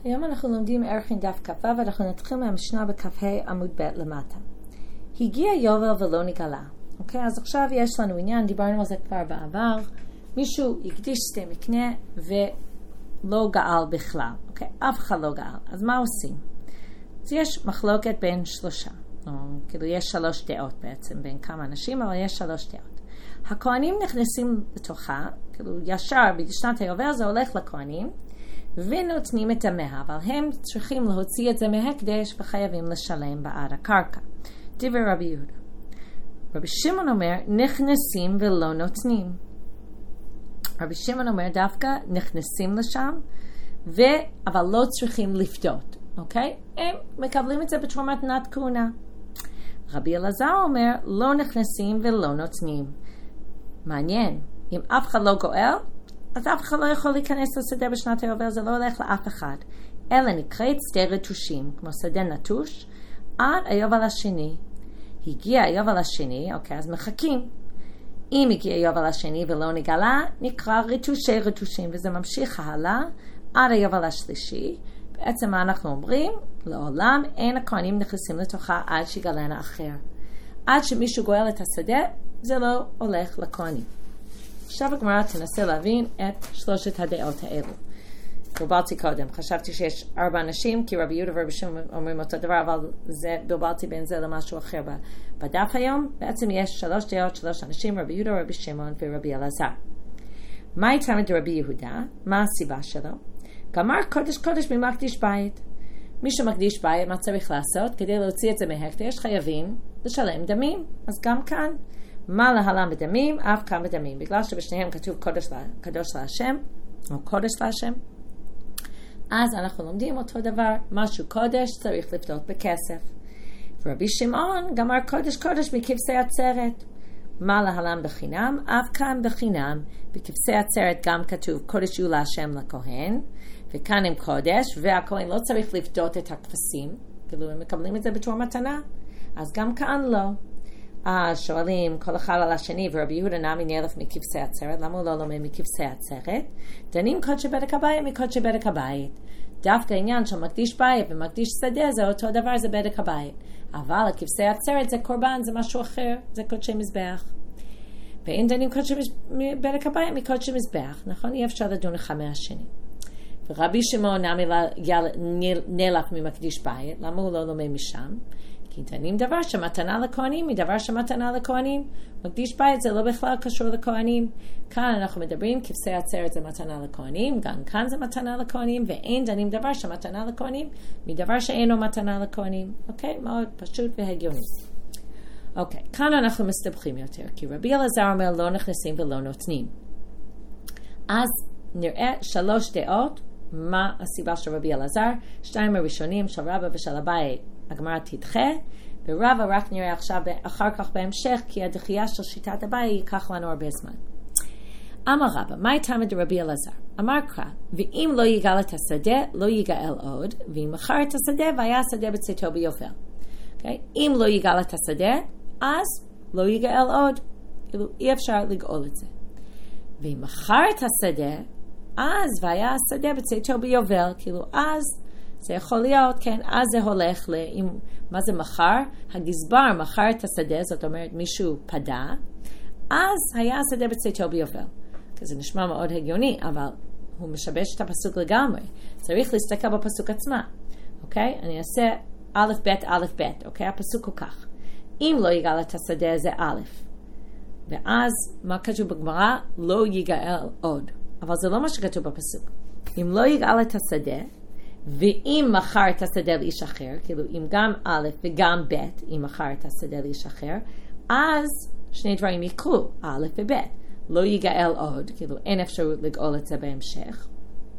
היום אנחנו לומדים ערכין דף כ"ו, ואנחנו נתחיל מהמשנה בכ"ה עמוד ב' למטה. הגיע יובל ולא נגלה. אוקיי, אז עכשיו יש לנו עניין, דיברנו על זה כבר בעבר. מישהו הקדיש שדה מקנה ולא גאל בכלל. אוקיי, אף אחד לא גאל. אז מה עושים? אז יש מחלוקת בין שלושה. כאילו יש שלוש דעות בעצם בין כמה אנשים, אבל יש שלוש דעות. הכהנים נכנסים לתוכה, כאילו ישר בשנת היובל זה הולך לכהנים, ונותנים את המאה, אבל הם צריכים להוציא את זה מהקדש וחייבים לשלם בעד הקרקע. דבר רבי יהודה. רבי שמעון אומר, נכנסים ולא נותנים. רבי שמעון אומר, דווקא נכנסים לשם, אבל לא צריכים לפדות. אוקיי? הם מקבלים את זה בתרומת נת כהונה. רבי אלעזר אומר, לא נכנסים ולא נותנים. מעניין. אם אף אחד לא גואל, אז אף אחד לא יכול להיכנס לשדה בשנת היובל, זה לא הולך לאף אחד. אלא נקראת שדה רטושים, כמו שדה נטוש, עד היובל השני. הגיע היובל השני, אוקיי, אז מחכים. אם הגיע היובל השני ולא נגלה, נקרא רטושי רטושים, וזה ממשיך הלאה עד היובל השלישי. בעצם מה אנחנו אומרים? לעולם אין הכהנים נכנסים לתוכה עד שיגלנה אחר. עד שמישהו גואל את השדה, זה לא הולך לכהנים. עכשיו הגמרא תנסה להבין את שלושת הדעות האלו. בלבלתי קודם, חשבתי שיש 4 אנשים, כי רבי יהודה ורבי שמעון אומרים אותו דבר, אבל בלבלתי בין זה למשהו אחר בדף היום. בעצם יש 3 דעות, 3 אנשים, רבי יהודה, רבי שמעון ורבי אלעזר. מה איתם את רבי יהודה? מה הסיבה שלו? גמר קודש קודש ממקדיש בית. מי שמקדיש בית, מה צריך לעשות? כדי להוציא את זה מהקדש, חייבים לשלם דמים. אז גם כאן, מה להלם בדמים? אף כאן בדמים. בגלל שבשניהם כתוב קדוש להשם, או קודש להשם. אז אנחנו לומדים אותו דבר, משהו קודש צריך לפדות בכסף. ורבי שמעון גמר קודש קודש מכבשי עצרת. מה להלם בחינם? אף כאן בחינם. בכבשי עצרת גם כתוב קודש יהיו להשם לכהן, וכאן הם קודש, והכהן לא צריך לפדות את הכבשים, כאילו הם מקבלים את זה בתור מתנה. אז גם כאן לא. שואלים כל אחד על השני, ורבי יהודה נמי נלף מכבשי עצרת, למה הוא לא לומד מכבשי עצרת? דנים קודשי בדק הבית מקודשי בדק הבית. דווקא העניין של מקדיש בית ומקדיש שדה זה אותו דבר, זה בדק הבית. אבל הכבשי עצרת זה קורבן, זה משהו אחר, זה קודשי מזבח. ואין דנים קודשי בדק הבית מקודשי מזבח, נכון? אי אפשר לדון אחד מהשני. ורבי שמעון נמי נלף ממקדיש בית, למה הוא לא לומד משם? כי דנים דבר שמתנה לכהנים מדבר שמתנה לכהנים. מקדיש בית זה לא בכלל קשור לכהנים. כאן אנחנו מדברים, כבשי עצרת זה מתנה לכהנים, גם כאן זה מתנה לכהנים, ואין דנים דבר שמתנה לכהנים מדבר שאינו מתנה לכהנים. אוקיי? מאוד פשוט והגיוני. אוקיי, כאן אנחנו מסתבכים יותר, כי רבי אלעזר אומר לא נכנסים ולא נותנים. אז נראה 3 דעות, מה הסיבה של רבי אלעזר. 2 הראשונים של רבא ושל אביי, הגמרא תדחה, ורבא רק נראה עכשיו אחר כך בהמשך, כי הדחייה של שיטת אביי ייקח לנו הרבה זמן. אמר רבא, מה איתם את רבי אלעזר? אמר קרא, ואם לא יגאל את השדה, לא יגאל עוד, ואם מכר את השדה, והיה השדה בצאתו ביובל. Okay? אם לא יגאל את השדה, אז לא יגאל עוד. כאילו, אי אפשר לגאול את זה. ואם מכר את השדה, אז והיה השדה בצאתו ביובל, כאילו, אז זה יכול להיות, כן, אז זה הולך מה זה מחר? הגזבר מחר את השדה, זאת אומרת מישהו פדה, אז היה השדה בצאתו ביובל. זה נשמע מאוד הגיוני, אבל הוא משבש את הפסוק לגמרי. צריך להסתכל בפסוק עצמה. אוקיי? אני אעשה א' ב' א' ב', אוקיי? הפסוק הוא כך. אם לא יגאל את השדה זה א', ואז מה כתוב בגמרא? לא יגאל עוד. אבל זה לא מה שכתוב בפסוק. אם לא יגאל את השדה, ואם מכר את השדה לאיש אחר, כאילו אם גם א' וגם ב', אם מכר את השדה לאיש אחר, אז 2 דברים יקרו, א' וב'. לא יגאל עוד, כאילו אין אפשרות לגאול את זה בהמשך.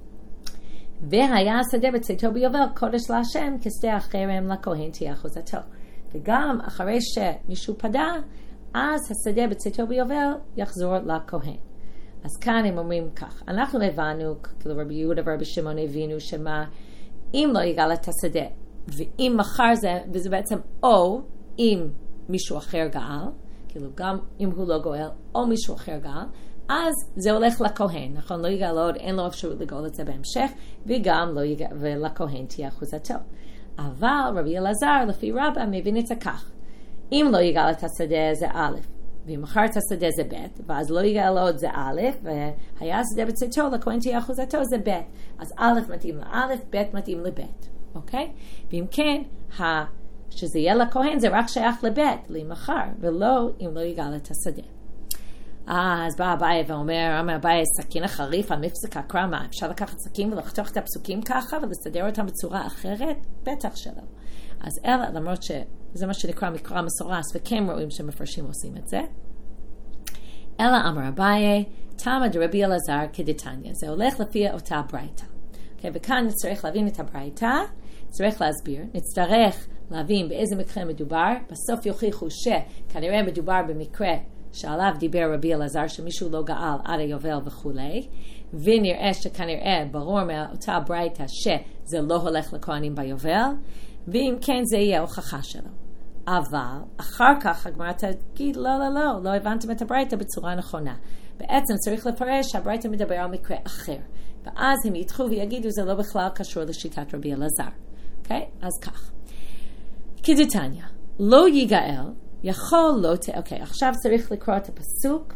והיה השדה בצאתו ביובל, קודש להשם, כשדה החרם לכהן תהיה אחוזתו. וגם אחרי שמישהו פדה, אז השדה בצאתו ביובל יחזור לכהן. אז כאן הם אומרים כך, אנחנו הבנו, כאילו רבי יהודה ורבי שמעון הבינו שמה, אם לא יגאל את השדה, ואם מחר זה, וזה בעצם או אם מישהו אחר גאל, כאילו גם אם הוא לא גואל, או מישהו אחר גאל, אז זה הולך לכהן, נכון? לא יגאל עוד, אין לו אפשרות לגאול את זה בהמשך, וגם לא יגאל, ולכהן תהיה אחוזתו. אבל רבי אלעזר, לפי רבא, מבין את זה כך. אם לא יגאל את השדה זה א', ואם אחר את השדה זה ב', ואז לא יגאל עוד זה א', והיה השדה בצאתו, לכהן תהיה אחוזתו זה ב'. אז א' מתאים לא', ב' מתאים לב', אוקיי? ואם כן, שזה יהיה לכהן זה רק שייך לב', למחר, ולא אם לא יגאל את השדה. אז בא אביי ואומר, אמר אביי, סכין החריף, המפסק הקרא, מה, אפשר לקחת סכין ולחתוך את הפסוקים ככה ולסדר אותם בצורה אחרת? בטח שלא. אז אלא, למרות שזה מה שנקרא מקרא מסורס, וכן רואים שמפרשים עושים את זה. אלא אמר אביי, תמה דרבי אלעזר כדתניא. זה הולך לפי אותה ברייתא. Okay, וכאן נצטרך להבין את הברייתא, נצטרך להסביר, נצטרך להבין באיזה מקרה מדובר, בסוף יוכיחו שכנראה מדובר במקרה שעליו דיבר רבי אלעזר, שמישהו לא גאל עד היובל וכו', ונראה שכנראה ברור מאותה ברייתא שזה לא הולך לכהנים ביובל, ואם כן זה יהיה הוכחה שלו. אבל אחר כך הגמרא תגיד, לא הבנתם את הברייתא בצורה נכונה. בעצם צריך לפרש שהברייתא מדבר על מקרה אחר. ואז הם יתחו ויגידו, זה לא בכלל קשור לשיטת רבי אלעזר. אוקיי? אז כך. כדתניא, לא יגאל, יכול לא אוקיי, עכשיו צריך לקרוא את הפסוק.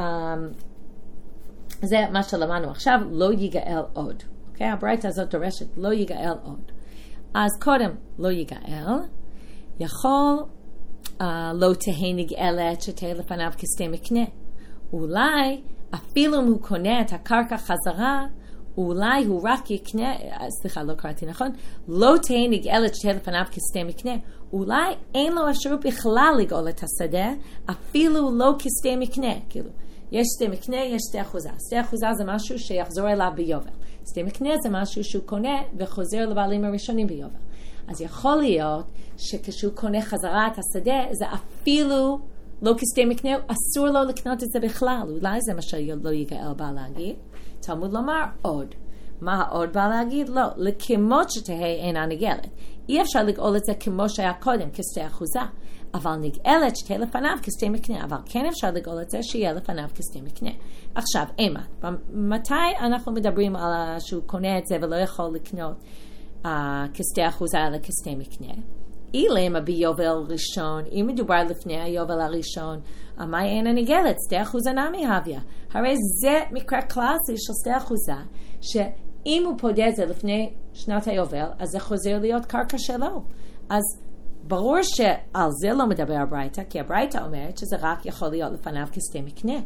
זה מה שלמדנו עכשיו, לא יגאל עוד. אוקיי? הברייתא הזאת דורשת, לא יגאל עוד. אז קודם, לא יגאל, יכול לא תהי נגאלת שתהיה לפניו כסתה מקנה. אולי, אפילו אם הוא קונה את הקרקע חזרה, אולי הוא רק יקנה, סליחה, לא קראתי נכון, לא תהי נגאלת שתהיה לפניו כסתה מקנה. אולי אין לו אפשרות בכלל לגאול את השדה, אפילו לא כסתה מקנה. כאילו, יש שתה מקנה, יש שתה אחוזה. שתה אחוזה זה משהו שיחזור אליו ביובל. שתה מקנה זה משהו שהוא קונה וחוזר לבעלים הראשונים ביובל. אז יכול להיות שכשהוא קונה חזרה את השדה, זה אפילו לא כסתה מקנה, אסור לו לקנות את זה בכלל. אולי זה מה שלא יגאל בא להגיד. תלמוד לומר עוד. מה עוד בא להגיד? לא, לכמות שתהי אינה נגאלת. אי אפשר לגאול את זה כמו שהיה קודם, כסתה אחוזה. אבל נגאלת שתהיה לפניו כסתה מקנה. אבל כן אפשר לגאול את זה שיהיה לפניו כסתה מקנה. עכשיו, אימת, מתי אנחנו מדברים על שהוא קונה את זה ולא יכול לקנות כסתה אחוזה אלא כסתה מקנה? אילמה ביובל ראשון, אם מדובר לפני היובל הראשון, מה אינה נגאלת? שתה אחוזה נמי הביא. הרי זה מקרה קלאסי של שתה אחוזה, שאם הוא פודה את זה לפני שנת היובל, אז זה חוזר להיות קרקע שלו. אז ברור שעל זה לא מדבר הברייתא, כי הברייתא אומרת שזה רק יכול להיות לפניו כסתה מקנה.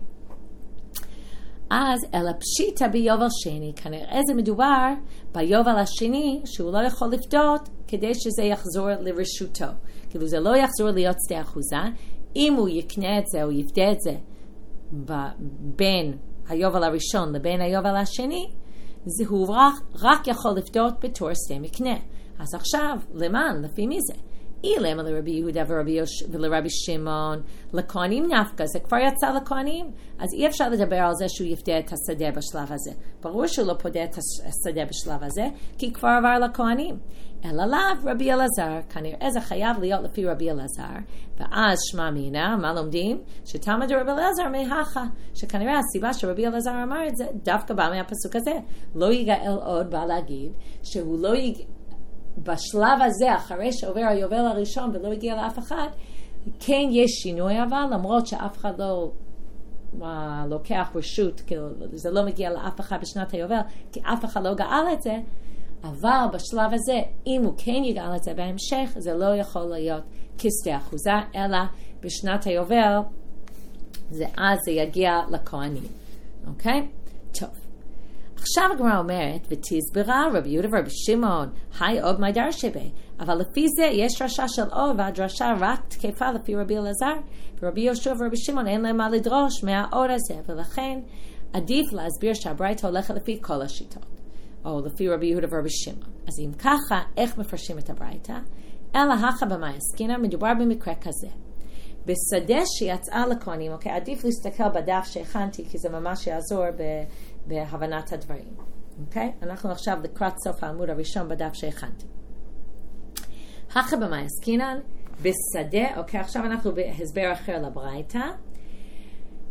אז אלא פשיטה ביובל שני, כנראה זה מדובר ביובל השני, שהוא לא יכול לפדות כדי שזה יחזור לרשותו. כאילו זה לא יחזור להיות שתה אחוזה, אם הוא יקנה את זה או יפדה את זה בין היובל הראשון לבין היובל השני, הוא רק יכול לפדות בתור שתה מקנה. אז עכשיו, למען, לפי מי זה? אילמה לרבי יהודה ולרבי שמעון, לכהנים נפקא, זה כבר יצא לכהנים, אז אי אפשר לדבר על זה שהוא יפדה את השדה בשלב הזה. ברור שהוא לא פודה את השדה בשלב הזה, כי כבר עבר לכהנים. אלא לאו רבי אלעזר, כנראה זה חייב להיות לפי רבי אלעזר, ואז שמע מינה, מה לומדים? שתלמד רבי אלעזר מהכה, שכנראה הסיבה שרבי אלעזר אמר את זה, דווקא בא מהפסוק הזה. לא יגאל עוד בא להגיד, שהוא לא בשלב הזה, אחרי שעובר היובל הראשון ולא הגיע לאף אחד, כן יש שינוי אבל, למרות שאף אחד לא לוקח רשות, כאילו, זה לא מגיע לאף אחד בשנת היובל, כי אף אחד לא גאל את זה, אבל בשלב הזה, אם הוא כן יגאל את זה בהמשך, זה לא יכול להיות כסתה אחוזה, אלא בשנת היובל, אז זה יגיע לכהנים. אוקיי? טוב. עכשיו הגמרא אומרת, ותסברה רבי יהודה ורבי שמעון, היי עוד מי דרשי בי, אבל לפי זה יש דרשה של עוד, והדרשה רק תקפה לפי רבי אלעזר, ורבי יהושע ורבי שמעון אין להם מה לדרוש מהעוד הזה, ולכן עדיף להסביר שהברייתא הולכת לפי כל השיטות, או לפי רבי יהודה ורבי שמעון. אז אם ככה, איך מפרשים את הברייתא? אלא הכה במאי עסקינן, מדובר במקרה כזה. בשדה שיצאה לכהנים, אוקיי, עדיף להסתכל בדף שהכנתי, כי זה ממש יעזור בהבנת הדברים. אוקיי? אנחנו עכשיו לקראת סוף העמוד הראשון בדף שהכנתי. הכה במאי עסקינן, בשדה, אוקיי, עכשיו אנחנו בהסבר אחר לברייתא.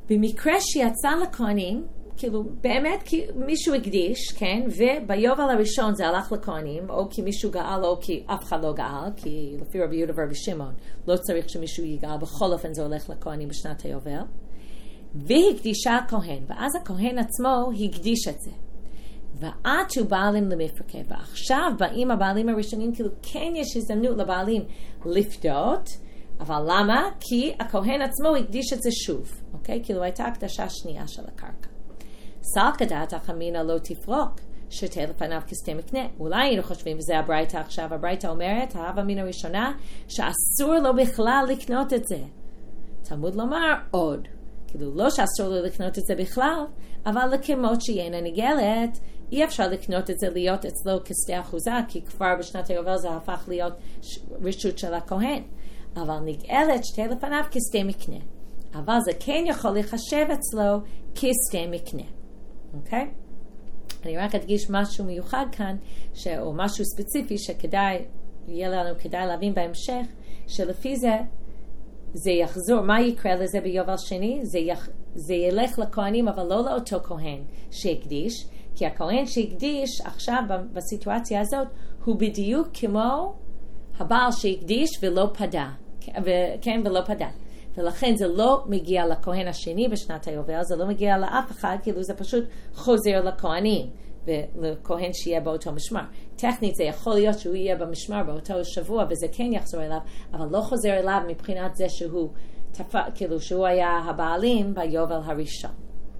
במקרה שיצא לכהנים, כאילו באמת מישהו הקדיש, כן, וביובל הראשון זה הלך לכהנים, או כי מישהו גאל או כי אף אחד לא גאל, כי לפי רבי יהודה ורבי שמעון לא צריך שמישהו יגאל, בכל אופן זה הולך לכהנים בשנת היובל, והקדישה הכהן, ואז הכהן עצמו הקדיש את זה. ועד שהוא בעלים למפרקה, ועכשיו באים הבעלים הראשונים, כאילו כן יש הזדמנות לבעלים לפדות, אבל למה? כי הכהן עצמו הקדיש את זה שוב, אוקיי? כאילו הייתה הקדשה שנייה של הקרקע. סלקא דעתך אמינא לא תפרוק, שתה לפניו כסתה מקנה. אולי היינו חושבים, וזה הברייתא עכשיו, הברייתא אומרת, ההווה אמינא ראשונה, שאסור לו בכלל לקנות את זה. תלמוד לומר עוד, כאילו לא שאסור לו לקנות את זה בכלל, אבל לכמות שאינה נגאלת, אי אפשר לקנות את זה להיות אצלו כסתה אחוזה, כי כבר בשנת היובל זה הפך להיות רשות של הכהן. אבל נגאלת שתה לפניו כסתה מקנה. אבל זה כן יכול לחשב אצלו כסתה מקנה. אוקיי? אני רק אדגיש משהו מיוחד כאן, או משהו ספציפי שכדאי, יהיה לנו כדאי להבין בהמשך, שלפי זה יחזור, מה יקרה לזה ביובל שני? זה ילך לכהנים, אבל לא לאותו כהן שהקדיש, כי הכהן שהקדיש עכשיו בסיטואציה הזאת, הוא בדיוק כמו הבעל שהקדיש ולא פדה. כן, ולא פדה. ולכן זה לא מגיע לכהן השני בשנת היובל, זה לא מגיע לאף אחד, כאילו זה פשוט חוזר לכהנים, ולכהן שיהיה באותו משמר. טכנית זה יכול להיות שהוא יהיה במשמר באותו שבוע, וזה כן יחזור אליו, אבל לא חוזר אליו מבחינת זה שהוא כאילו שהוא היה הבעלים ביובל הראשון.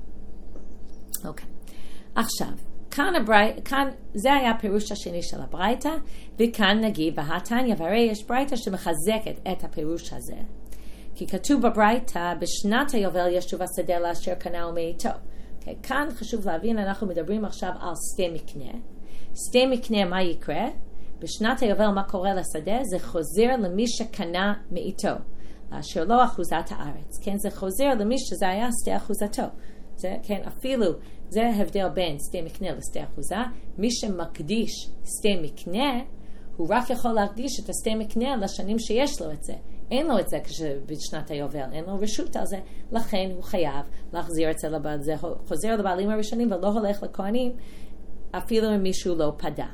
אוקיי. עכשיו, כאן זה היה הפירוש השני של הברייתא, וכאן נגיד בהתניא, והרי יש ברייתא שמחזקת את הפירוש הזה. כי כתוב בברייתא, בשנת היובל ישוב השדה לאשר קנה ומאיתו. Okay, כאן חשוב להבין, אנחנו מדברים עכשיו על שדה מקנה. שדה מקנה, מה יקרה? בשנת היובל מה קורה לשדה? זה חוזר למי שקנה מאיתו, לאשר לו אחוזת הארץ. כן, זה חוזר למי שזה היה שדה אחוזתו. זה, כן, אפילו זה הבדל בין שדה מקנה לשדה אחוזה. מי שמקדיש שדה מקנה, הוא רק יכול להקדיש את השדה מקנה לשנים שיש לו את זה. אין לו את זה בשנת היובל, אין לו רשות על זה, לכן הוא חייב להחזיר את זה לבעל, זה חוזר לבעלים הראשונים ולא הולך לכהנים, אפילו אם מישהו לא פדה.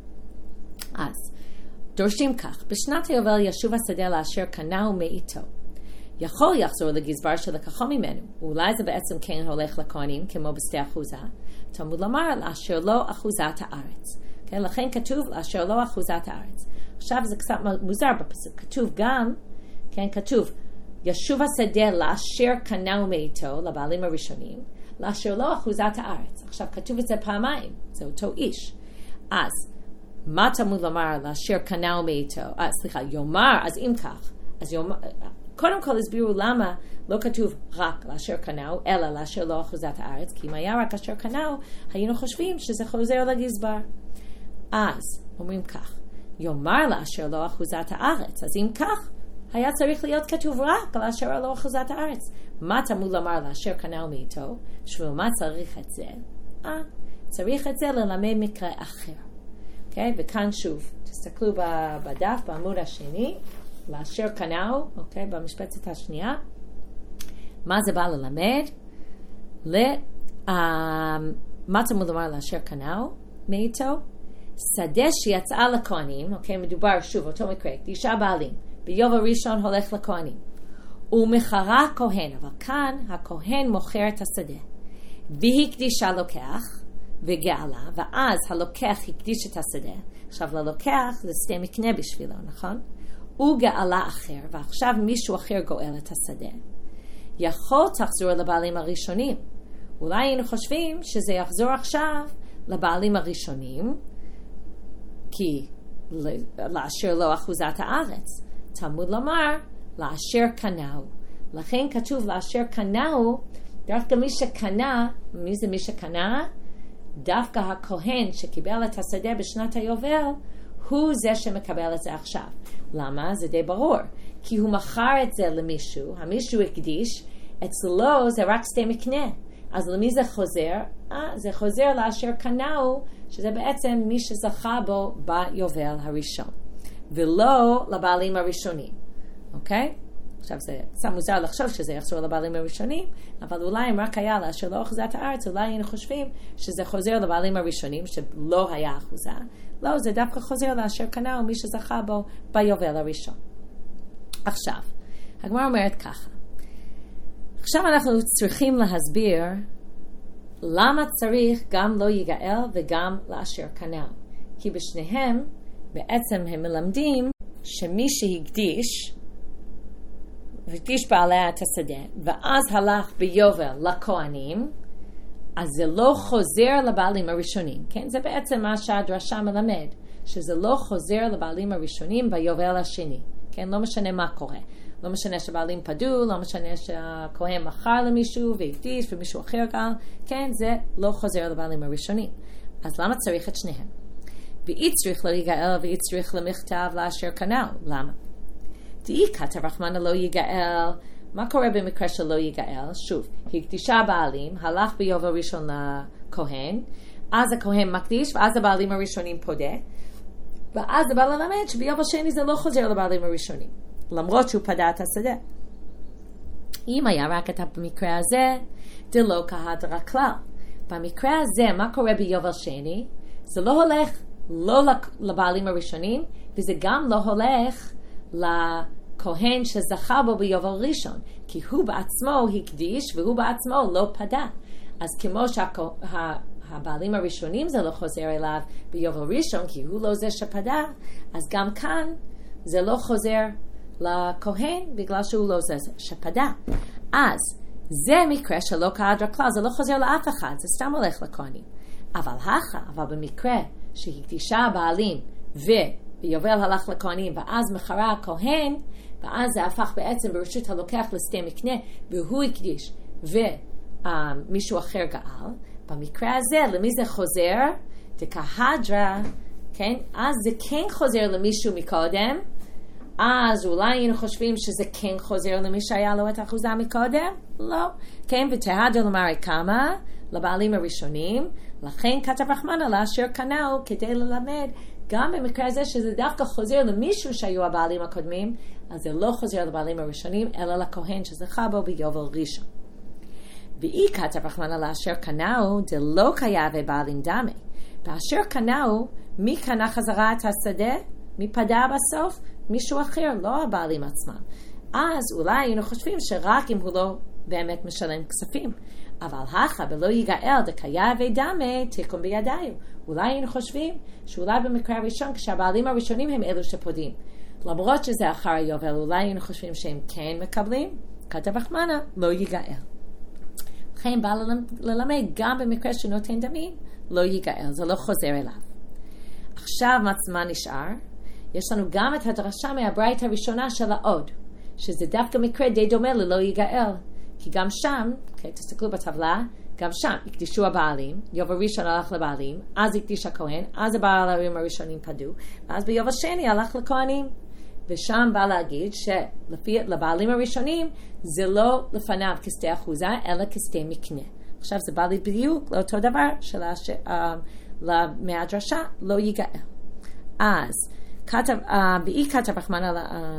אז, דורשים כך, בשנת היובל ישוב השדה לאשר קנה ומאיתו. יכול לחזור לגזבר שלקחו ממנו, ואולי זה בעצם כן הולך לכהנים, כמו בשדה אחוזה, תלמוד לומר לאשר לו אחוזת הארץ. כן, לכן כתוב לאשר לו אחוזת הארץ. עכשיו זה קצת מוזר בפסוק, כתוב גם, כן, כתוב, ישוב השדה לאשר קנה ומאיתו, לבעלים הראשונים, לאשר לו אחוזת הארץ. עכשיו כתוב את זה פעמיים, זה אותו איש. אז, מה תלמוד לומר לאשר קנה ומאיתו? יאמר, אז אם כך, אז יאמר, קודם כל הסבירו למה לא כתוב רק לאשר קנאו, אלא לאשר לו אחוזת הארץ, כי אם היה רק אשר קנאו, היינו חושבים שזה חוזר לגזבר. אז, אומרים כך, יאמר לאשר לו אחוזת הארץ, אז אם כך, היה צריך להיות כתוב רק לאשר לו אחוזת הארץ. מה תלמוד לומר לאשר קנאו מאיתו? בשביל מה צריך את זה? צריך את זה ללמד מקרה אחר. Okay? וכאן שוב, תסתכלו בדף, בעמוד השני, לאשר קנאו, אוקיי, במשבצת השנייה. מה זה בא ללמד? מה תלמוד לומר לאשר קנאו מאיתו? שדה שיצאה לכהנים, אוקיי, מדובר שוב, אותו מקרה, קדישה בעלים, ביובל ראשון הולך לכהנים. ומכרה כהן, אבל כאן הכהן מוכר את השדה. והיא קדישה לוקח וגאלה, ואז הלוקח הקדיש את השדה. עכשיו ללוקח זה שדה מקנה בשבילו, נכון? הוא גאלה אחר, ועכשיו מישהו אחר גואל את השדה. יכול תחזור לבעלים הראשונים. אולי היינו חושבים שזה יחזור עכשיו לבעלים הראשונים, כי לאשר לו אחוזת הארץ. תלמוד לומר, לאשר קנאו. לכן כתוב לאשר קנאו, דווקא מי שקנה, מי זה מי שקנה? דווקא הכהן שקיבל את השדה בשנת היובל, הוא זה שמקבל את זה עכשיו. למה? זה די ברור. כי הוא מכר את זה למישהו, המישהו הקדיש, אצלו זה רק שדה מקנה. אז למי זה חוזר? זה חוזר לאשר קנאו, שזה בעצם מי שזכה בו ביובל הראשון. ולא לבעלים הראשונים. אוקיי? עכשיו זה קצת מוזר לחשוב שזה יחזור לבעלים הראשונים, אבל אולי אם רק היה לה שלא אחוזת הארץ, אולי היינו חושבים שזה חוזר לבעלים הראשונים, שלא היה אחוזה. לא, זה דווקא חוזר לאשר קנה ומי שזכה בו ביובל הראשון. עכשיו, הגמרא אומרת ככה. עכשיו אנחנו צריכים להסביר למה צריך גם לא יגאל וגם לאשר קנה. כי בשניהם בעצם הם מלמדים שמי שהקדיש בעליה את השדה, ואז הלך ביובל לכהנים, אז זה לא חוזר לבעלים הראשונים. כן? זה בעצם מה שהדרשה מלמד, שזה לא חוזר לבעלים הראשונים ביובל השני. כן? לא משנה מה קורה. לא משנה שבעלים פדו, לא משנה שהכהן מכר למישהו והקדיש ומישהו אחר גל. כן? זה לא חוזר לבעלים הראשונים. אז למה צריך את שניהם? ואי צריך לא יגאל ואי צריך למכתב לאשר קנה. למה? דאי כתב רחמנא לא יגאל. מה קורה במקרה שלא יגאל? שוב, הקדישה בעלים, הלך ביובל ראשון לכהן, אז הכהן מקדיש, ואז הבעלים הראשונים פודה, ואז זה בא ללמד שביובל שני זה לא חוזר לבעלים הראשונים, למרות שהוא פדה את השדה. אם היה רק את המקרה הזה, זה לא כהדרה כלל. במקרה הזה, מה קורה ביובל שני? זה לא הולך לא לבעלים הראשונים, וזה גם לא הולך לכהן שזכה בו ביובל ראשון, כי הוא בעצמו הקדיש והוא בעצמו לא פדה. אז כמו שהבעלים הראשונים זה לא חוזר אליו ביובל ראשון, כי הוא לא זה שפדה, אז גם כאן זה לא חוזר לכהן בגלל שהוא לא זה שפדה. אז זה מקרה שלא כהדרה כלל, זה לא חוזר לאף אחד, זה סתם הולך לכהנים. אבל במקרה שהקדישה הבעלים וביובל הלך לכהנים ואז מחרה הכהן, ואז זה הפך בעצם ברשות הלוקח לשדה מקנה והוא הקדיש ומישהו אחר גאל, במקרה הזה למי זה חוזר? דקהדרה, כן? אז זה כן חוזר למישהו מקודם, אז אולי היינו חושבים שזה כן חוזר למי שהיה לו את האחוזה מקודם? לא. כן, ותהדרה למראי כמה? לבעלים הראשונים, לכן כתב רחמנא לאשר קנאו כדי ללמד גם במקרה הזה שזה דווקא חוזר למישהו שהיו הבעלים הקודמים, אז זה לא חוזר לבעלים הראשונים, אלא לכהן שזכה בו ביובל ראשון. ואי כתב רחמנא לאשר קנאו, זה לא קייב בעלים דמי. באשר קנאו, מי קנה חזרה את השדה? מי פדה בסוף? מישהו אחר, לא הבעלים עצמם. אז אולי היינו חושבים שרק אם הוא לא באמת משלם כספים. אבל הכה בלא יגאל דקייב דמי תיקון בידיו. אולי היינו חושבים שאולי במקרה הראשון כשהבעלים הראשונים הם אלו שפודים. למרות שזה אחר היובל, אולי היינו חושבים שהם כן מקבלים. כתב רחמנא לא יגאל. לכן בא ללמד גם במקרה שנותן דמים לא יגאל, זה לא חוזר אליו. עכשיו מה נשאר? יש לנו גם את הדרשה מהברייתא הראשונה של העוד, שזה דווקא מקרה די דומה ללא יגאל. כי גם שם, תסתכלו בטבלה, גם שם הקדישו הבעלים, יובל ראשון הלך לבעלים, אז הקדיש הכהן, אז הבעלים הראשונים פדו, ואז ביובל שני הלך לכהנים. ושם בא להגיד שלפי לבעלים הראשונים, זה לא לפניו כשדה אחוזה, אלא כשדה מקנה. עכשיו זה בא לי בדיוק לאותו דבר מהדרשה לא יגאל. אז ואי כתב רחמנא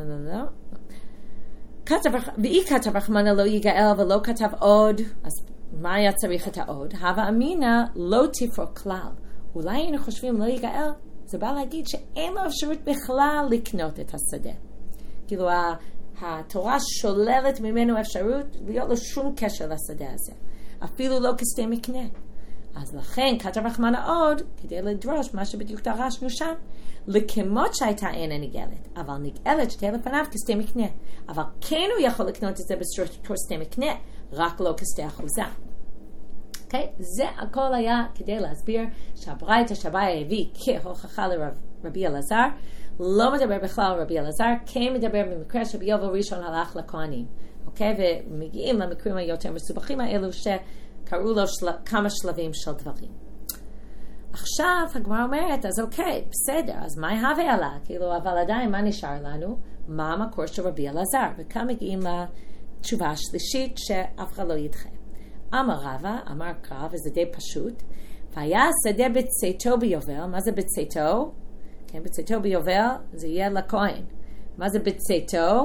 ואי כתב רחמנא לא יגאל ולא כתב עוד, אז מה היה צריך את העוד? הווה אמינא לא תפרוק כלל. אולי היינו חושבים לא יגאל, זה בא להגיד שאין לו אפשרות בכלל לקנות את השדה. כאילו התורה שוללת ממנו אפשרות להיות לו שום קשר לשדה הזה. אפילו לא כשדה מקנה. אז לכן כתב רחמנא עוד, כדי לדרוש מה שבדיוק דרשנו שם, לכמות שהייתה אינה נגאלת, אבל נגאלת שתהיה לפניו כשדה מקנה. אבל כן הוא יכול לקנות את זה כשדה מקנה, רק לא כשדה אחוזה. Okay? זה הכל היה כדי להסביר שהברייתא שאביי הביא כהוכחה לרבי אלעזר, לא מדבר בכלל על רבי אלעזר, כן מדבר במקרה שביובל ראשון הלך לכהנים. ומגיעים למקרים היותר מסובכים האלו שקראו לו כמה שלבים של דברים. עכשיו הגמרא אומרת, אז בסדר, אז מה יהווה עלה? אבל עדיין מה נשאר לנו? מה המקור של רבי אלעזר? וכאן מגיעים לתשובה השלישית שאף אחד לא ידחה. אמר רבא, אמר קרא, וזה די פשוט, והיה שדה בצאתו ביובל. מה זה בצאתו? כן, בצאתו ביובל זה יהיה לכהן. מה זה בצאתו?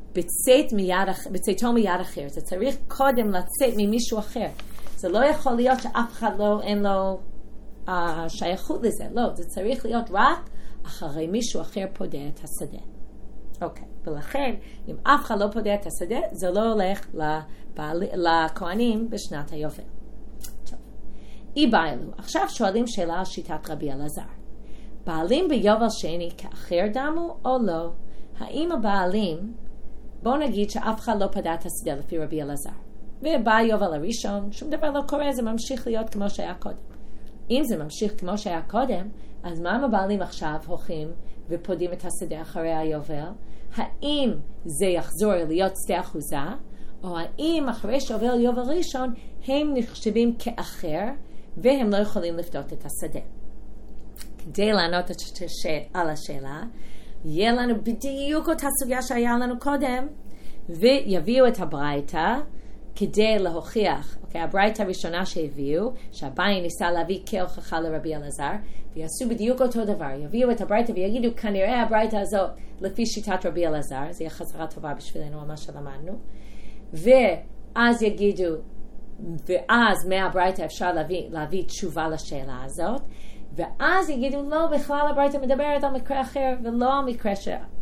בצאתו מיד אחר. זה צריך קודם לצאת ממישהו אחר. זה לא יכול להיות שאף אחד אין לו שייכות לזה. לא, זה צריך להיות רק אחרי מישהו אחר פודה את השדה. אוקיי, ולכן אם אף אחד לא פודה את השדה, זה לא הולך לכהנים בשנת היובל. טוב, איבאילו, עכשיו שואלים שאלה על שיטת רבי אלעזר. בעלים ביובל שני כאחר דמו או לא? האם הבעלים, בואו נגיד שאף אחד לא פדה את השדה לפי רבי אלעזר, ובא יובל הראשון, שום דבר לא קורה, זה ממשיך להיות כמו שהיה קודם. אם זה ממשיך כמו שהיה קודם, אז מה הבעלים עכשיו הולכים ופודים את השדה אחרי היובל? האם זה יחזור להיות שדה אחוזה, או האם אחרי שעובר יובל ראשון הם נחשבים כאחר והם לא יכולים לפדות את השדה? כדי לענות על השאלה, יהיה לנו בדיוק אותה סוגיה שהיה לנו קודם, ויביאו את הברייתא כדי להוכיח, אוקיי, הברייתא הראשונה שהביאו, שהבאי ניסה להביא כהוכחה לרבי אלעזר, ויעשו בדיוק אותו דבר, יביאו את הברייתא ויגידו, כנראה הברייתא הזאת לפי שיטת רבי אלעזר, זה יהיה חזרה טובה בשבילנו על מה שלמדנו, ואז יגידו, ואז מהברייתא אפשר להביא תשובה לשאלה הזאת, ואז יגידו, לא, בכלל הברייתא מדברת על מקרה אחר, ולא המקרה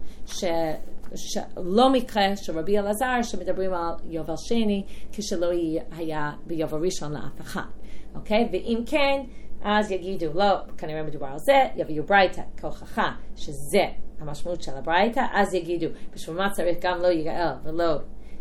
לא מקרה של רבי אלעזר שמדברים על יובל שני כשלא היה ביובל ראשון לאף אחד. אוקיי? ואם כן, אז יגידו, לא, כנראה מדובר על זה, יביאו ברייתא כהוכחה שזה המשמעות של הברייתא, אז יגידו, בשביל מה צריך גם לא יגאל ולא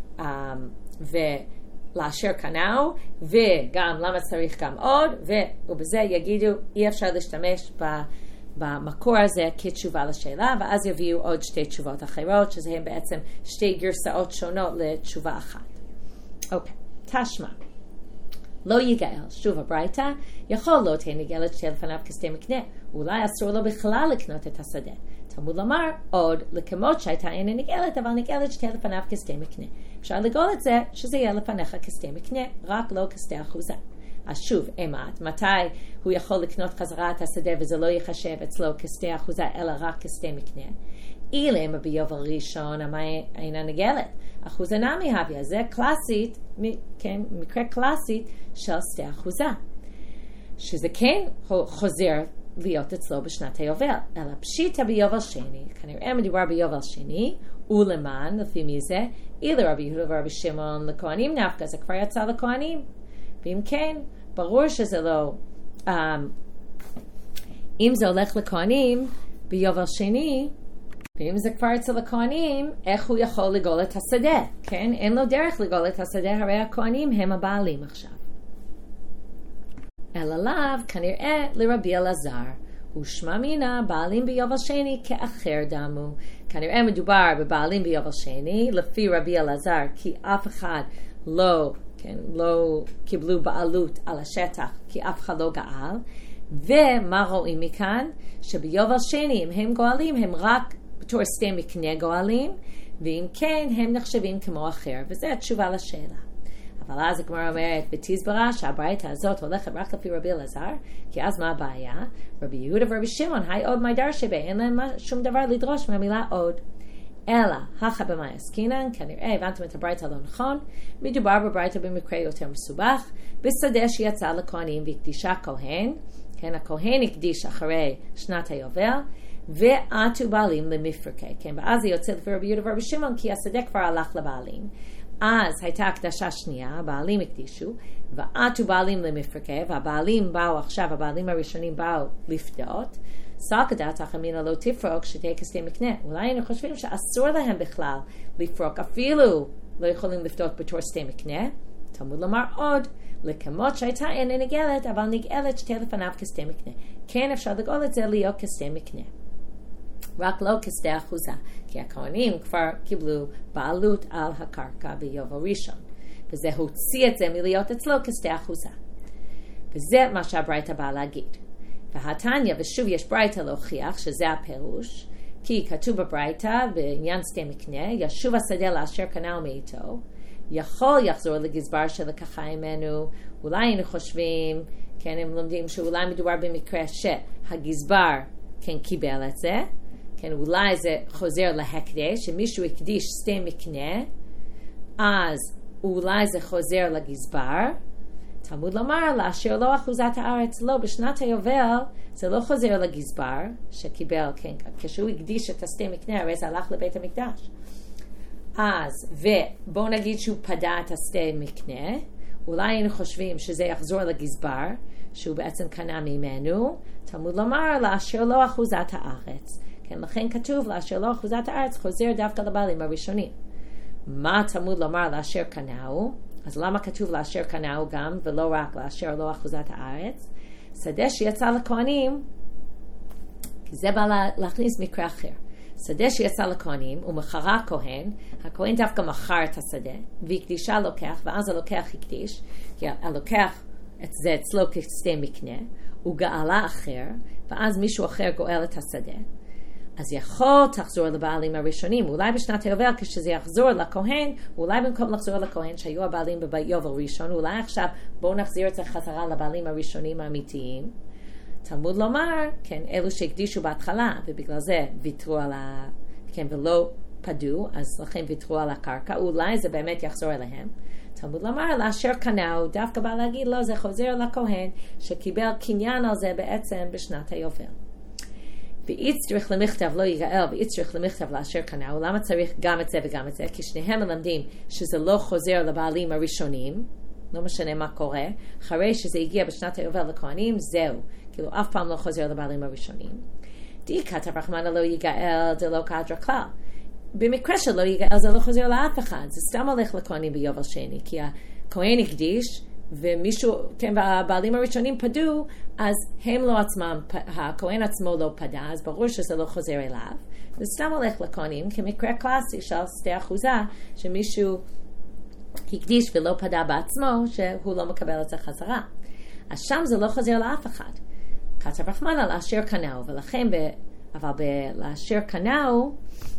ולאשר קנאו, וגם למה צריך גם עוד, ובזה יגידו, אי אפשר להשתמש במקור הזה כתשובה לשאלה, ואז יביאו עוד שתי תשובות אחרות, שזה בעצם שתי גרסאות שונות לתשובה אחת. אוקיי, תשמע. לא יגאל, שוב הברייתא, יכול לא תהיה נגאלת שתהיה לפניו כשדה מקנה, אולי אסור לו בכלל לקנות את השדה. תלמוד לומר, עוד לכמות שהייתה אינה נגאלת, אבל נגאלת שתהיה לפניו כשדה מקנה. אפשר לגאול את זה שזה יהיה לפניך כשדה מקנה, רק לא כשדה אחוזה. אז שוב, מתי הוא יכול לקנות חזרה את השדה וזה לא יחשב אצלו כשדה אחוזה אלא רק כשדה מקנה? אילם ביובל ראשון אינה נגאלת. אחוזה נמי הביא, זה קלאסית, כן, מקרה קלאסית של שדה אחוזה. שזה כן חוזר להיות אצלו בשנת היובל, אלא פשיטה ביובל שני, כנראה מדובר ביובל שני, ולמען, לפי מי זה, אילו רבי יהודה ורבי שמעון לכהנים נפקא, זה כבר יצא לכהנים. ואם כן, ברור שזה לא, אם זה הולך לכהנים ביובל שני, ואם זה כבר אצל הכהנים, איך הוא יכול לגאול את השדה? כן? אין לו דרך לגאול את השדה, הרי הכהנים הם הבעלים עכשיו. אלא לאו, כנראה לרבי אלעזר, ושמע מינה, בעלים ביובל שני כאחר דמו. כנראה מדובר בבעלים ביובל שני, לפי רבי אלעזר, כי אף אחד לא קיבלו בעלות על השטח, כי אף אחד לא גאל. ומה רואים מכאן? שביובל שני, אם הם גואלים, הם רק בתור שדה מקנה גואלים, ואם כן, הם נחשבים כמו אחר, וזו התשובה לשאלה. אבל אז הגמרא אומרת בתזברה שהברייתא הזאת הולכת רק לפי רבי אלעזר, כי אז מה הבעיה? רבי יהודה ורבי שמעון, היי עוד מיידר שבה, אין להם שום דבר לדרוש מהמילה עוד. אלא, הכה במאי עסקינן, כנראה הבנתם את הברייתא לא נכון, מדובר בברייתא במקרה יותר מסובך, בשדה שיצא לכהנים והקדישה כהן, כן, הכהן הקדיש אחרי שנת היובל, ועטו בעלים למפרקה, כן, ואז זה יוצא לפי רבי יהודה ורבי שמעון, כי השדה כבר הלך לבעלים, אז הייתה הקדשה שנייה, הבעלים הקדישו, ועטו בעלים למפרקה, והבעלים באו עכשיו, הבעלים הראשונים באו לפדות, סלקדת החמינה לא תפרוק שתהיה כשדה מקנה. אולי היינו חושבים שאסור להם בכלל לפרוק, אפילו לא יכולים לפדות בתור שדה מקנה. תלמוד לומר עוד, לכמות שהייתה אינה נגאלת, אבל נגאלת שתהיה לפניו כשדה מקנה. כן אפשר לגאול את זה להיות כשדה מקנה. רק לא כשדה אחוזה, כי הכהנים כבר קיבלו בעלות על הקרקע ביובל ראשון. וזה הוציא את זה מלהיות אצלו כשדה אחוזה. וזה מה שהברייתא באה להגיד. והתניא, ושוב יש ברייתא להוכיח שזה הפירוש, כי כתוב בברייתא בעניין שדה מקנה, ישוב השדה לאשר קנה ומאיתו, יכול יחזור לגזבר שלקחה ממנו, אולי היינו חושבים, כן, הם לומדים שאולי מדובר במקרה שהגזבר כן קיבל את זה, כן, אולי זה חוזר להקדש, שמישהו הקדיש שדה מקנה, אז אולי זה חוזר לגזבר. תלמוד לומר, לאשר לו אחוזת הארץ, לא, בשנת היובל זה לא חוזר לגזבר, שקיבל, כן, כשהוא הקדיש את השדה מקנה, הרי זה הלך לבית המקדש. אז, ובואו נגיד שהוא פדה את השדה מקנה, אולי היינו חושבים שזה יחזור לגזבר, שהוא בעצם קנה ממנו, תלמוד לומר, לאשר לו אחוזת הארץ. כן, לכן כתוב, לאשר לו אחוזת הארץ, חוזר דווקא לבעלים הראשונים. מה תלמוד לומר לאשר קנאו? אז למה כתוב לאשר קנאו גם, ולא רק לאשר לו אחוזת הארץ? שדה שיצא לכהנים, כי זה בא להכניס מקרה אחר. שדה שיצא לכהנים, ומחרה כהן, הכהן דווקא מכר את השדה, והקדישה לוקח, ואז הלוקח הקדיש, כי הלוקח את זה אצלו כשדה מקנה, הוא גאלה אחר, ואז מישהו אחר גואל את השדה. אז יכול תחזור לבעלים הראשונים, אולי בשנת היובל כשזה יחזור לכהן, אולי במקום לחזור לכהן שהיו הבעלים ביובל ראשון, אולי עכשיו בואו נחזיר את זה חזרה לבעלים הראשונים האמיתיים. תלמוד לומר, כן, אלו שהקדישו בהתחלה, ובגלל זה ויתרו על כן, ולא פדו, אז לכן ויתרו על הקרקע, אולי זה באמת יחזור אליהם. תלמוד לומר, לאשר קנאו, דווקא בא להגיד, לא, זה חוזר לכהן, שקיבל קניין על זה בעצם בשנת היובל. ואיצטריך למכתב לא יגאל, ואיצטריך למכתב לאשר קנאו, למה צריך גם את זה וגם את זה? כי שניהם מלמדים שזה לא חוזר לבעלים הראשונים, לא משנה מה קורה, אחרי שזה הגיע בשנת היובל לכהנים, זהו, כאילו אף פעם לא חוזר לבעלים הראשונים. די כתב רחמנא לא יגאל, זה לא קדרה כלל. במקרה שלא יגאל, זה לא חוזר לאף אחד, זה סתם הולך לכהנים ביובל שני, כי הכהן הקדיש, ומישהו, כן, והבעלים הראשונים פדו, אז הם לא עצמם, הכהן עצמו לא פדה, אז ברור שזה לא חוזר אליו. זה סתם הולך לכהנים, כמקרה קלאסי של שתי אחוזה, שמישהו הקדיש ולא פדה בעצמו, שהוא לא מקבל את זה חזרה. אז שם זה לא חוזר לאף אחד. כתב רחמנא לאשר קנאו, ולכן, אבל לאשר קנאו,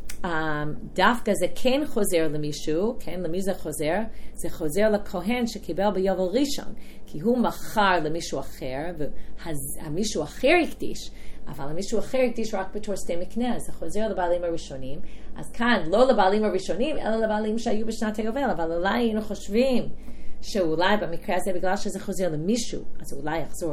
דווקא זה כן חוזר למישהו, כן, למי זה חוזר? זה חוזר לכהן שקיבל ביובל ראשון, כי הוא מכר למישהו אחר, והמישהו אחר הקדיש, אבל המישהו אחר הקדיש רק בתור שדה מקנה, אז זה חוזר לבעלים הראשונים, אז כאן לא לבעלים הראשונים, אלא לבעלים שהיו בשנת היובל, אבל אולי היינו חושבים שאולי במקרה הזה, בגלל שזה חוזר למישהו, אז אולי יחזור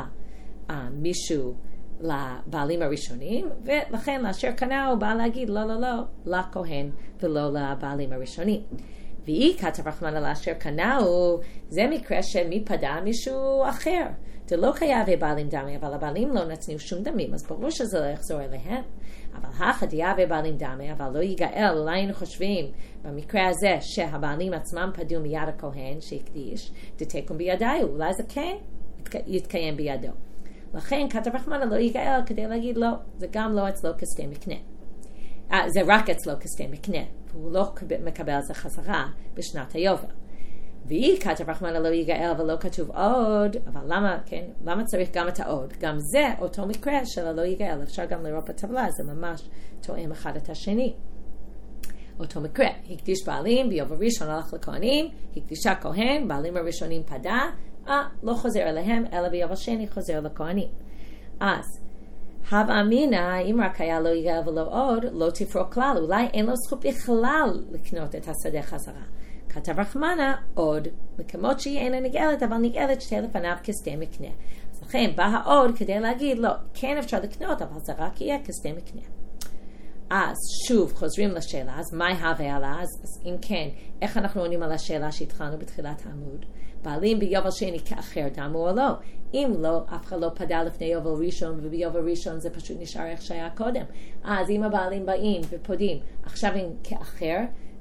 למישהו, לבעלים הראשונים, ולכן לאשר קנה הוא בא להגיד לא, לא, לא, לכהן ולא לבעלים הראשונים. והיא כתב רחמנא לאשר קנה הוא, זה מקרה שמי פדה מישהו אחר. זה לא חייב בעלים דמי, אבל הבעלים לא נתנו שום דמים, אז ברור שזה לא יחזור אליהם. אבל החדיה ובעלים דמי, אבל לא יגאל, אולי היינו חושבים במקרה הזה שהבעלים עצמם פדו מיד הכהן שהקדיש, דתקום בידיו, אולי זה כן יתקיים בידו. לכן כתב רחמנא לא יגאל כדי להגיד לא, זה גם לא אצלו כשדה מקנה. זה רק אצלו כשדה מקנה, והוא לא מקבל את זה חזרה בשנת היובל. והיא כתב רחמנא לא יגאל ולא כתוב עוד, אבל למה, כן, למה צריך גם את העוד? גם זה אותו מקרה של הלא יגאל, אפשר גם לראות בטבלה, זה ממש תואם אחד את השני. אותו מקרה, הקדיש בעלים, ביובל ראשון הלך לכהנים, הקדישה כהן, בעלים הראשונים פדה, לא חוזר אליהם, אלא ביובל שני חוזר לכהנים. אז, הווה אמינא, אם רק היה לא יגאל ולא עוד, לא תפרוק כלל, אולי אין לו זכות בכלל לקנות את השדה חזרה. כתב רחמנא עוד, מקומות שהיא אינה נגאלת, אבל נגאלת שתי לפניו כשדה מקנה. אז לכן בא העוד כדי להגיד, לא, כן אפשר לקנות, אבל זה רק יהיה כשדה מקנה. אז שוב חוזרים לשאלה, אז מה הווה עלה? אז אם כן, איך אנחנו עונים על השאלה שהתחלנו בתחילת העמוד? בעלים ביובל שני כאחר דמו או לא? אם לא, אף אחד לא פדה לפני יובל ראשון, וביובל ראשון זה פשוט נשאר איך שהיה קודם. אז אם הבעלים באים ופודים, עכשיו הם כאחר,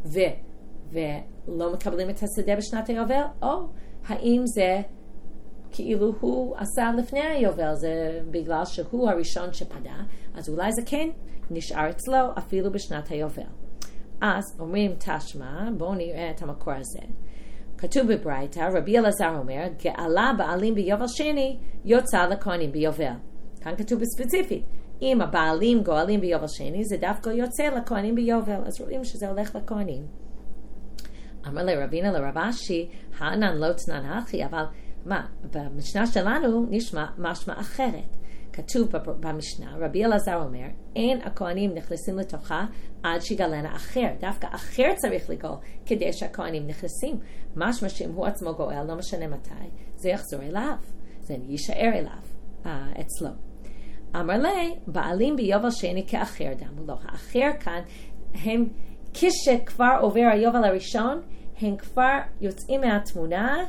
ולא מקבלים את השדה בשנת היובל, או האם זה כאילו הוא עשה לפני היובל, זה בגלל שהוא הראשון שפדה, אז אולי זה כן נשאר אצלו אפילו בשנת היובל. אז אומרים תשמע, בואו נראה את המקור הזה. כתוב בברייתא, רבי אלעזר אומר, גאלה בעלים ביובל שני, יוצא לכהנים ביובל. כאן כתוב בספציפית, אם הבעלים גואלים ביובל שני, זה דווקא יוצא לכהנים ביובל, אז רואים שזה הולך לכהנים. אמר לרבינה לרב אשי, הענן לא תנן הכי, אבל מה, במשנה שלנו נשמע משמע אחרת. כתוב במשנה, רבי אלעזר אומר, אין הכהנים נכנסים לתוכה עד שיגלנה אחר. דווקא אחר צריך לגאול כדי שהכהנים נכנסים. משמע שאם הוא עצמו גואל, לא משנה מתי, זה יחזור אליו. זה יישאר אליו, אצלו. אמר לי, בעלים ביובל שני כאחר דמו. לא, האחר כאן, הם כשכבר עובר היובל הראשון, הם כבר יוצאים מהתמונה,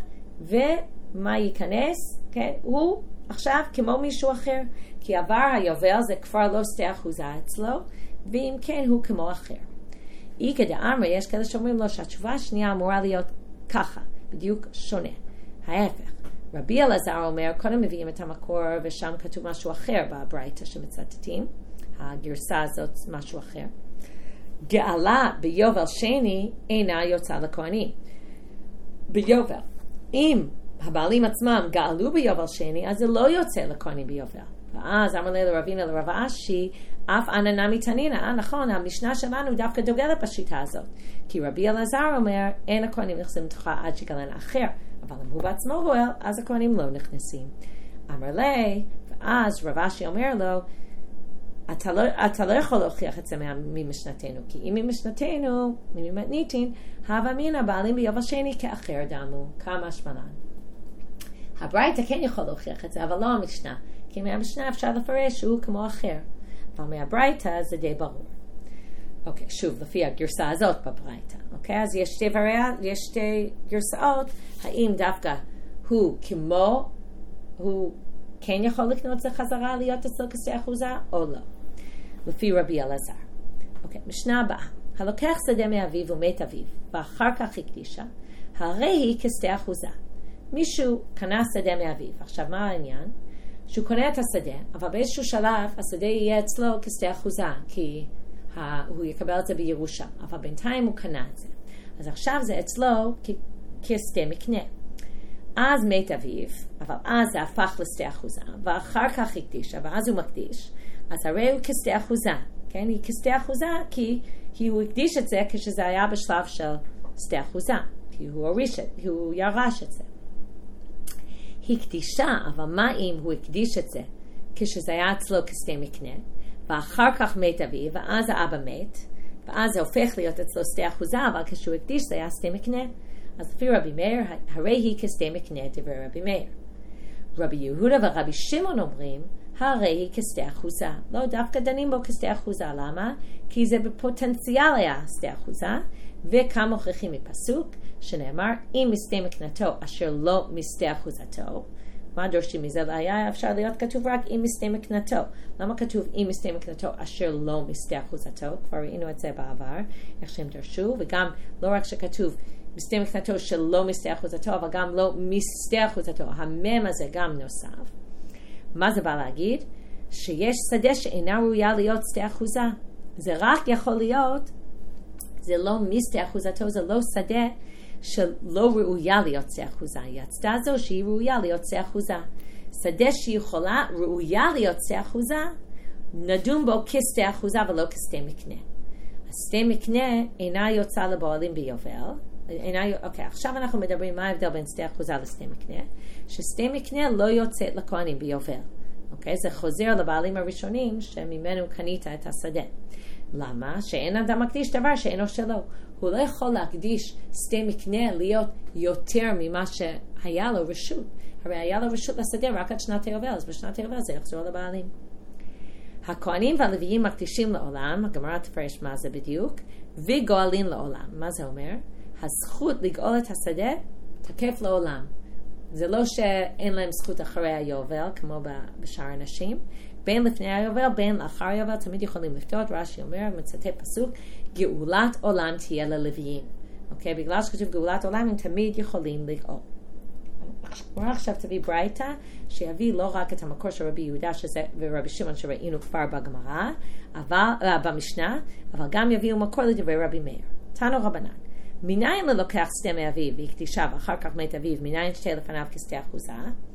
ומה ייכנס? כן? הוא עכשיו כמו מישהו אחר, כי עבר היובל זה כבר לא שתי אחוזה אצלו, ואם כן הוא כמו אחר. אי כדאמר, יש כאלה שאומרים לו שהתשובה השנייה אמורה להיות ככה, בדיוק שונה. ההפך, רבי אלעזר אומר, קודם מביאים את המקור ושם כתוב משהו אחר בברייתא שמצטטים, הגרסה הזאת משהו אחר. גאלה ביובל שני אינה יוצאה לכהנים. ביובל, אם הבעלים עצמם גאלו ביובל שני, אז זה לא יוצא לכהנים ביובל. ואז אמר לי לרבינו לרב אשי, אף אנא נמי תנינא, נכון, המשנה שלנו דווקא דוגלת בשיטה הזאת. כי רבי אלעזר אומר, אין הכהנים נכנסים לתוכה עד שיגלנה אחר. אבל אם הוא בעצמו גואל, אז הכהנים לא נכנסים. אמר לי, ואז רב אשי אומר לו, אתה לא יכול להוכיח את זה ממשנתנו, כי אם ממשנתנו, ממתניתין, הווה אמינא בעלים ביובל שני כאחר דמו, כמה שמלן. הברייתא כן יכול להוכיח את זה, אבל לא המשנה, כי מהמשנה אפשר לפרש שהוא כמו אחר, אבל מהברייתא זה די ברור. אוקיי, שוב, לפי הגרסה הזאת בברייתא, אוקיי? אז יש שתי גרסאות, האם דווקא הוא כמו, הוא כן יכול לקנות זה חזרה להיות אצלו כשתי אחוזה, או לא? לפי רבי אלעזר. אוקיי, משנה הבאה. הלוקח שדה מאביו ומת אביו, ואחר כך הקדישה, הרי היא כשתי אחוזה. מישהו קנה שדה מאביו. עכשיו, מה העניין? שהוא קונה את השדה, אבל באיזשהו שלב השדה יהיה אצלו כשתי אחוזה, כי הוא יקבל את זה בירושה. אבל בינתיים הוא קנה את זה. אז עכשיו זה אצלו כשדה מקנה. אז מת אביו, אבל אז זה הפך לשתי אחוזה, ואחר כך הקדישה, ואז הוא מקדיש. אז הרי הוא כשתי אחוזה, כן? היא כשתי אחוזה כי הוא הקדיש את זה כשזה היה בשלב של שתי אחוזה, כי הוא ירש את זה. הקדישה, אבל מה אם הוא הקדיש את זה כשזה היה אצלו כשתי מקנה, ואחר כך מת אביו, ואז האבא מת, ואז זה הופך להיות אצלו שתי אחוזה, אבל כשהוא הקדיש זה היה שתי מקנה. אז לפי רבי מאיר, הרי היא כשתי מקנה דברי רבי מאיר. רבי יהודה ורבי שמעון אומרים, הרי היא כשתי אחוזה. לא דווקא דנים בו כשתי אחוזה. למה? כי זה בפוטנציאל היה שתי אחוזה, וכאן מוכיחים מפסוק, שנאמר, אם משתי מקנתו אשר לא משתי אחוזתו. מה דורשים מזה? היה אפשר להיות כתוב רק אם משתי מקנתו. למה כתוב אם משתי מקנתו אשר לא משתי אחוזתו? כבר ראינו את זה בעבר, איך שהם דרשו, וגם לא רק שכתוב, משתי מקנתו שלא משתי אחוזתו, אבל גם לא משתי אחוזתו. המם הזה גם נוסף. מה זה בא להגיד? שיש שדה שאינה ראויה להיות שתי אחוזה. זה רק יכול להיות, זה לא משתי אחוזתו, זה לא שדה שלא ראויה להיות שתי אחוזה. יצדה זו שהיא ראויה להיות שתי אחוזה. שדה שהיא יכולה, ראויה להיות שתי אחוזה, נדון בו כשתי אחוזה ולא כשתי מקנה. השתי מקנה אינה יוצאה לבועלים ביובל, אוקיי, עכשיו אנחנו מדברים מה ההבדל בין שתי אחוזה לשתי מקנה, ששתי מקנה לא יוצאת לכהנים ביובל. אוקיי, זה חוזר לבעלים הראשונים שממנו קנית את השדה. למה? שאין אדם מקדיש דבר שאינו שלו. הוא לא יכול להקדיש שתי מקנה להיות יותר ממה שהיה לו רשות. הרי היה לו רשות לשדה רק עד שנת היובל, אז בשנת היובל זה יחזור לבעלים. הכהנים והלוויים מקדישים לעולם, הגמרא תפרש מה זה בדיוק, וגואלים לעולם. מה זה אומר? הזכות לגאול את השדה תקף לעולם. זה לא שאין להם זכות אחרי היובל, כמו בשאר אנשים. בין לפני היובל, בין לאחר היובל, תמיד יכולים לפתות. רש"י אומר, מצטט פסוק, גאולת עולם תהיה ללוויים. אוקיי? בגלל שכתוב גאולת עולם, הם תמיד יכולים לגאול. עכשיו תביא ברייתא, שיביא לא רק את המקור של רבי יהודה ורבי שמעון שראינו כבר בגמרא, במשנה, אבל גם יביאו מקור לדברי רבי מאיר. תנו רבנן. מניין ללוקח שדה מאביו והקדישה ואחר כך מת אביו, מניין שתי לפניו כשתי אחוזה.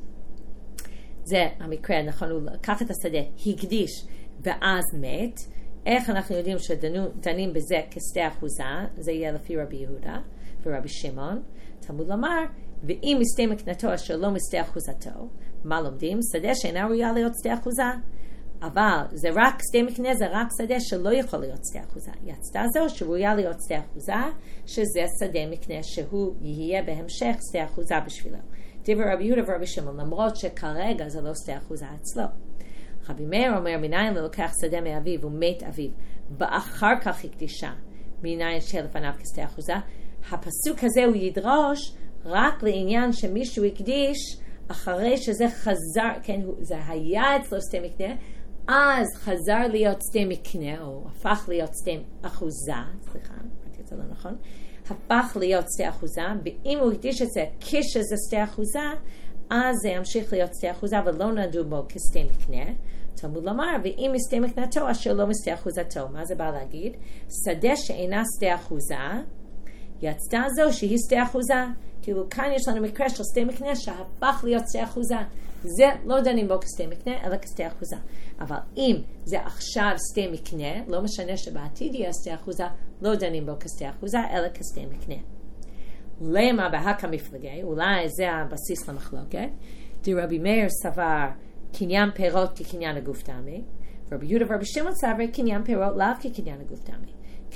זה המקרה, נכון, הוא לקח את השדה, הקדיש ואז מת. איך אנחנו יודעים שדנים בזה כשתי אחוזה? זה יהיה לפי רבי יהודה ורבי שמעון. תלמוד לומר, ואם משדה מקנתו אשר לא משדה אחוזתו, מה לומדים? שדה שאינה ראויה להיות שדה אחוזה. אבל זה רק שדה מקנה, זה רק שדה שלא יכול להיות שדה אחוזה. יצתה זו שראויה להיות שדה אחוזה, שזה שדה מקנה שהוא יהיה בהמשך שדה אחוזה בשבילו. דבר רבי יהודה ורבי שמעון, למרות שכרגע זה לא שדה אחוזה אצלו. רבי מאיר אומר, מניין ללוקח שדה מאביו ומת אביו, ואחר כך הקדישה, מניין שלפניו כשדה אחוזה. הפסוק הזה הוא ידרוש רק לעניין שמישהו הקדיש, אחרי שזה חזר, כן, זה היה אצלו שדה מקנה, אז חזר להיות שדה מקנה, או הפך להיות שדה אחוזה, סליחה, אמרתי את זה לא נכון, הפך להיות שדה אחוזה, ואם הוא הקדיש את זה כשזה שדה אחוזה, אז זה ימשיך להיות שדה אחוזה, ולא נדון בו כשדה מקנה. תלמוד לומר, ואם משדה מקנתו, אשר לא משדה אחוזתו. מה זה בא להגיד? שדה שאינה שדה אחוזה, יצתה זו שהיא שדה אחוזה. כאילו כאן יש לנו מקרה של שדה מקנה שהפך להיות שדה אחוזה. זה לא דנים בו כשדה מקנה, אלא כשדה אחוזה. אבל אם זה עכשיו שדה מקנה, לא משנה שבעתיד יהיה שדה אחוזה, לא דנים בו כשדה אחוזה, אלא כשדה מקנה. למה בהקה מפלגי, אולי זה הבסיס למחלוקת, רבי מאיר סבר קניין פירות כקניין הגוף טמא, ורבי יהודה ורבי שמעון סבר קניין פירות לאו כקניין הגוף טמא.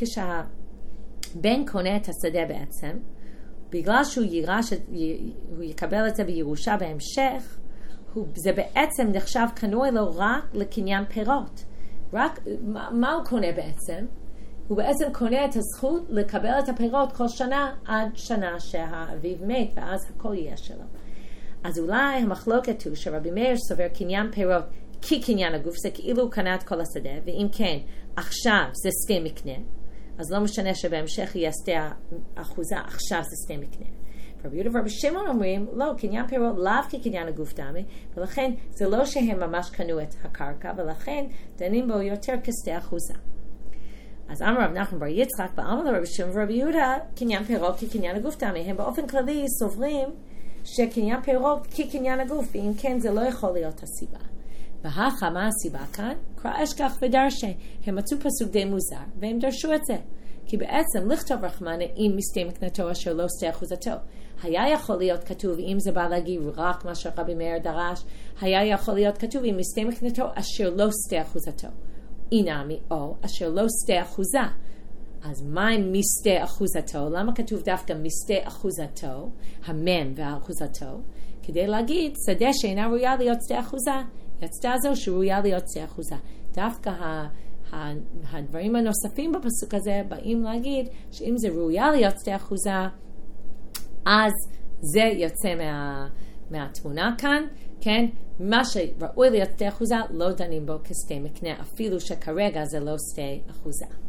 כשהבן קונה את השדה בעצם, בגלל שהוא הוא יקבל את זה בירושה בהמשך, זה בעצם נחשב קנוי לו רק לקניין פירות. מה הוא קונה בעצם? הוא בעצם קונה את הזכות לקבל את הפירות כל שנה עד שנה שהאביב מת, ואז הכל יהיה שלו. אז אולי המחלוקת הוא שרבי מאיר סובר קניין פירות כקניין הגוף, זה כאילו הוא קנה את כל השדה, ואם כן, עכשיו זה שדה מקנה, אז לא משנה שבהמשך יהיה שדה אחוזה, עכשיו זה שדה מקנה. רבי יהודה ורבי שמעון אומרים, לא, קניין פירות לאו כקניין הגוף טמא, ולכן זה לא שהם ממש קנו את הקרקע, ולכן דנים בו יותר כשדה אחוזה. אז אמר רב נחמן בר יצחק, ואמר לרבי שמעון ורבי יהודה, קניין פירות כקניין הגוף טמא, הם באופן כללי סוברים שקניין פירות כקניין הגוף, ואם כן זה לא יכול להיות הסיבה. והכה, מה הסיבה כאן? קרא אשכח ודרשה, הם מצאו פסוק די מוזר, והם דרשו את זה. כי בעצם לכתוב רחמנה אם משדה מקנתו אשר לא שדה אחוזתו. היה יכול להיות כתוב, אם זה בא להגיד רק מה שרבי מאיר דרש, היה יכול להיות כתוב אם משדה מקנתו אשר לא שדה אחוזתו. אינמי או אשר לא שדה אחוזה. אז מה עם משדה אחוזתו? למה כתוב דווקא משדה אחוזתו, המם והאחוזתו? כדי להגיד, שדה שאינה ראויה להיות שדה אחוזה, יצתה זו שראויה להיות שדה אחוזה. דווקא הדברים הנוספים בפסוק הזה באים להגיד שאם זה ראויה להיות שדה אחוזה, אז זה יוצא מהתמונה כאן, כן? מה שראוי להיות שדה אחוזה לא דנים בו כשדה מקנה, אפילו שכרגע זה לא שדה אחוזה.